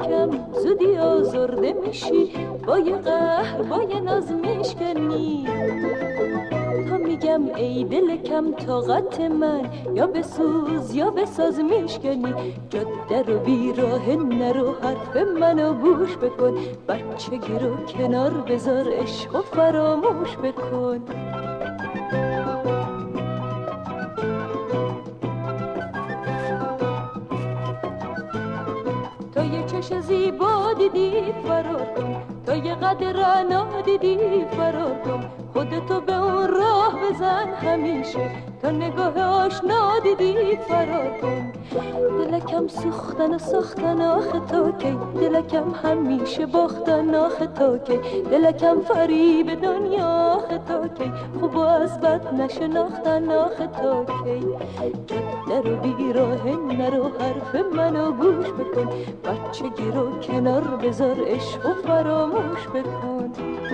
دلکم زودی آزرده میشی، با یه قهر با یه ناز میشکنی. تا میگم ای دلکم طاقت من، یا بسوز یا بساز میشکنی. جاده رو بیراه نرو، حرف منو گوش بکن، بچگی رو کنار بذار، عشق و فراموش بکن. تا یه چش زیبا دیدی فرار کن، تا یه قد رعنا دیدی فرار کن. خودتو به اون راه بزن همیشه، تا نگاه آشنا دیدی فرار کن. دلکم سوختن و ساختن آخه تا کی، دلکم همیشه باختن آخه تا کی. دلکم فریب دنیا آخه تا کی، خوب و از بد نشناختن آخه تا کی. جاده رو بیراه نرو، حرف منو گوش بکن، بچگی رو کنار بذار، عشق و فراموش بکن.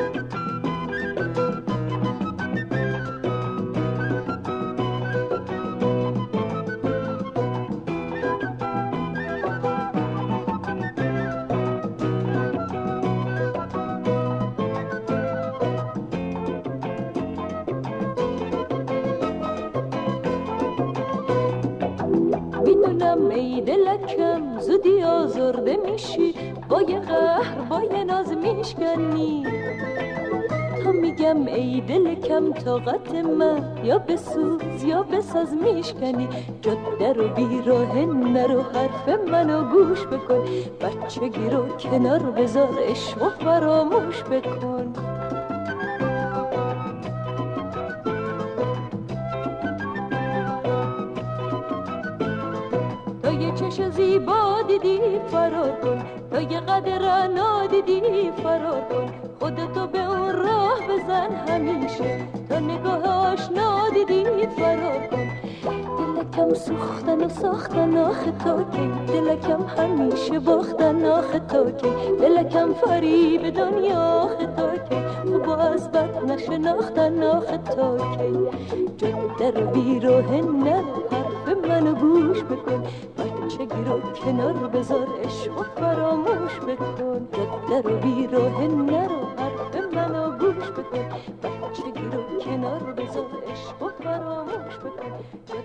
میدونم ای دلکم زودی آزرده میشی، با یه قهر با یه ناز میشکنی. تا میگم ای دلکم طاقت من، یا بسوز یا بساز میشکنی. جاده رو بیراه نرو، حرف منو گوش بکن، بچگی رو کنار بذار، عشق و فراموش بکن. تا یه چش زیبا دیدی فرار کن، تا یه قد رعنا دیدی فرار کن. خودتو به اون راه بزن همیشه، تا نگاه آشنا دیدی فرار کن. دلکم سوختن و ساختن آخه تا کی، دلکم همیشه باختن آخه تا کی. دلکم فریب دنیا آخه تا کی، خوب و از بد نشناختن آخه تا کی. جاده رو بیراه نرو، حرف منو گوش بکن، بچگی رو کنار بذار، عشق و فراموش بکن. جاده رو بیراه نرو، حرف منو گوش بکن، بچگی رو کنار بذار، عشق و فراموش بکن.